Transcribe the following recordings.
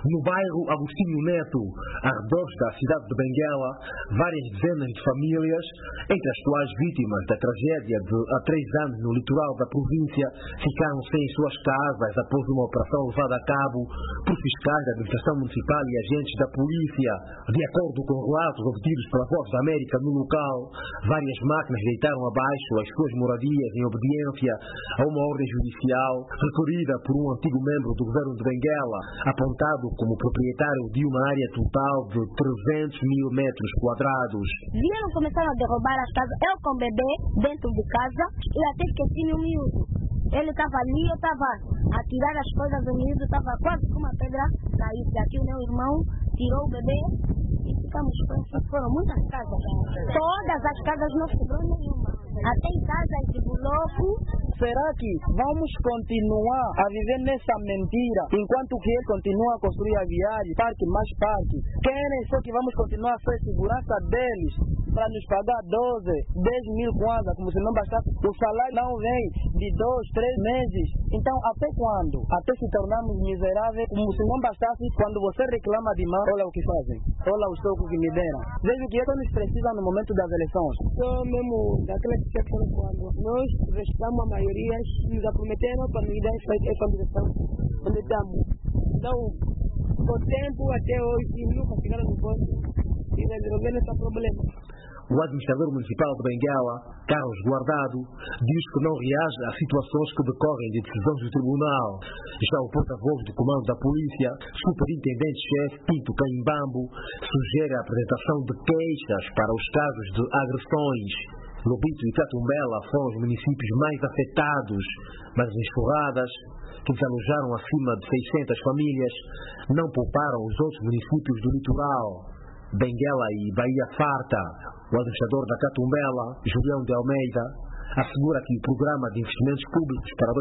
No bairro Agostinho Neto, arredores da cidade de Benguela, várias dezenas de famílias, entre as quais vítimas da tragédia de há 3 anos no litoral da província, ficaram sem suas casas após uma operação levada a cabo por fiscais da administração municipal e agentes da polícia. De acordo com relatos obtidos pela Voz da América no local, várias máquinas deitaram abaixo as suas moradias em obediência a uma ordem judicial requerida por um antigo membro do governo de Benguela, apontado como proprietário de uma área total de 300 mil metros quadrados. Vieram, começaram a derrubar as casas, eu com o bebê dentro de casa e até esqueci o miúdo. Ele estava ali, eu estava a tirar as coisas do miúdo, estava quase com uma pedra cair. Daqui o meu irmão tirou o bebê e ficamos presos. Foram muitas casas. Todas as casas não sobrou nenhuma. Até em casas de bloco. Será que vamos continuar a viver nessa mentira enquanto que ele continua a construir a viagem, parque mais parque? Querem só que vamos continuar a ser segurança deles para nos pagar 12, 10 mil kwanza, como se não bastasse. O salário não vem de 2, 3 meses. Então, até quando? Até se tornarmos miseráveis, como se não bastasse. Quando você reclama de mão, olha o que fazem. Olha o soco que me deram. Veja o que é que nos precisa no momento das eleições. Só mesmo daquela situação quando nós restamos a maioria, nos prometeram para nos dar essa direção onde estamos. Então, por tempo até hoje, nunca chegaram no posto e resolveram esse problema. O administrador municipal de Benguela, Carlos Guardado, diz que não reage a situações que decorrem de decisões do tribunal. Já o porta-voz do comando da polícia, superintendente-chefe Pinto Caimbambo, sugere a apresentação de queixas para os casos de agressões. Lobito e Catumbela foram os municípios mais afetados, mas as enxurradas, que desalojaram acima de 600 famílias, não pouparam os outros municípios do litoral, Benguela e Bahia Farta. O administrador da Catumbela, Julião de Almeida, assegura que o Programa de Investimentos Públicos para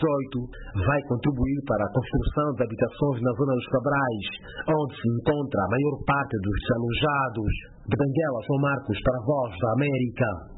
2018 vai contribuir para a construção de habitações na zona dos Cabrais, onde se encontra a maior parte dos desalojados. De Benguela, São Marcos, para a Voz da América.